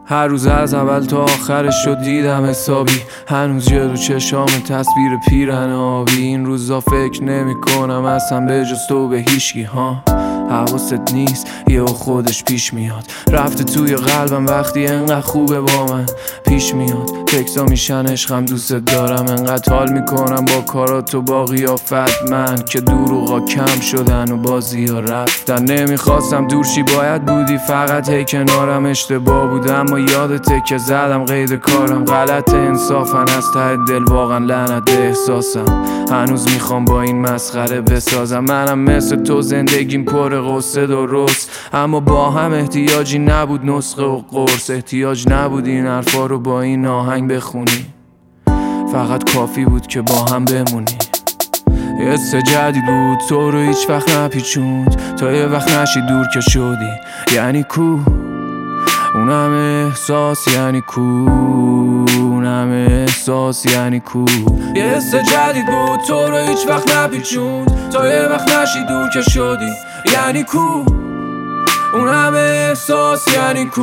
هر روز از اول تا آخرش شد دیدم حسابی، هنوز جلو چشام تصویر پیرن آبی. این روزا فکر نمی کنم اصلا به جز تو به هیچکی ها. حواست نیست یه خودش پیش میاد، رفته توی قلبم وقتی انقدر خوبه با من پیش میاد. تکسا میشن عشقم دوست دارم، انقدر حال میکنم با کارات و با قیافت من که دروغا کم شدن و بازی ها رفتن. نمیخواستم دورشی باید بودی، فقط هی کنارم اشتباه بود، اما یادته که زدم قید کارم غلط انصافن. از ته دل واقعا لعنت به احساسم، هنوز میخوام با این مسخره بسازم. منم مثل تو زندگیم پر قصه درست، اما با هم احتیاجی نبود نسخه و قرص. احتیاج نبود این حرفا رو با این آهنگ بخونی، فقط کافی بود که با هم بمونی. یه حس جدید بود تو رو هیچ وقت نپیچوند، تا یه وقت نشی دور که شدی. یعنی کو اونم احساس، یعنی کو اونم احساس، یعنی کو. یه حس جدید بود تو رو هیچ وقت نپیچوند، تا یه وقت نشی دور که شدی. یعنی کو اونم احساس، یعنی کو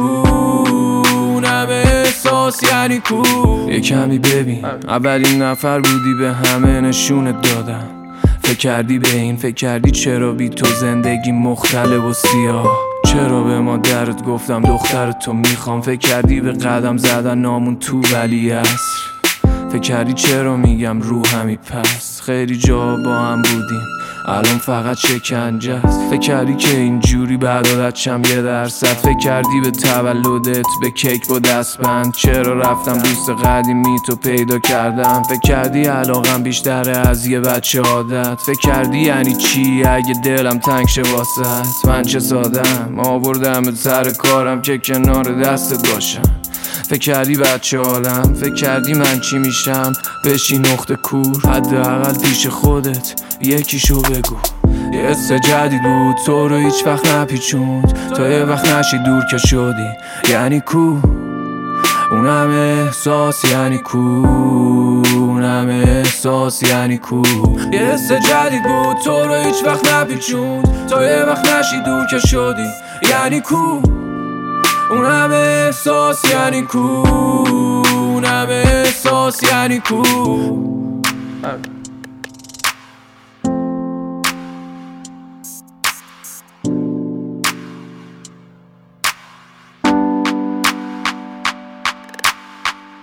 اونم احساس، یعنی کو. یه کمی ببین اولین نفر بودی به همه نشونت دادم. فکر کردی به این، فکر کردی چرا بی تو زندگی مختلف و سیاه، چرا به مادرت گفتم دخترتو میخوام. فکر کردی به قدم زدن نامون تو ولی عصر، فکر کردی چرا میگم روحمی پس. خیلی جا با هم بودیم الان فقط شکنجه است. فکر کردی که اینجوری بعد عادتشم 1%. فکر کردی به تولدت به کیک با دستبند، چرا رفتم دوست قدیمی تو پیدا کردم. فکر کردی علاقم بیشتره از یه بچه عادت. فکر کردی یعنی چی اگه دلم تنگ شه واسط. من چه سادم آوردم به سر کارم که کنار دستت باشم. فکر کردی بچه عالم، فکر کردی من چی میشم بشی نقطه کور. حداقل پیش خودت یکیشو بگو. یه حس جدید بود تو رو هیچ وقت نپیچوند، تا یه وقت نشی دور که شدی. یعنی کو اونم احساس، یعنی کو اونم احساس، یعنی کو. یه حس جدید بود تو رو هیچ وقت نپیچوند، تا یه وقت نشی دور که شدی. یعنی کو اونم احساس، یعنی کو اونم احساس، یعنی کو.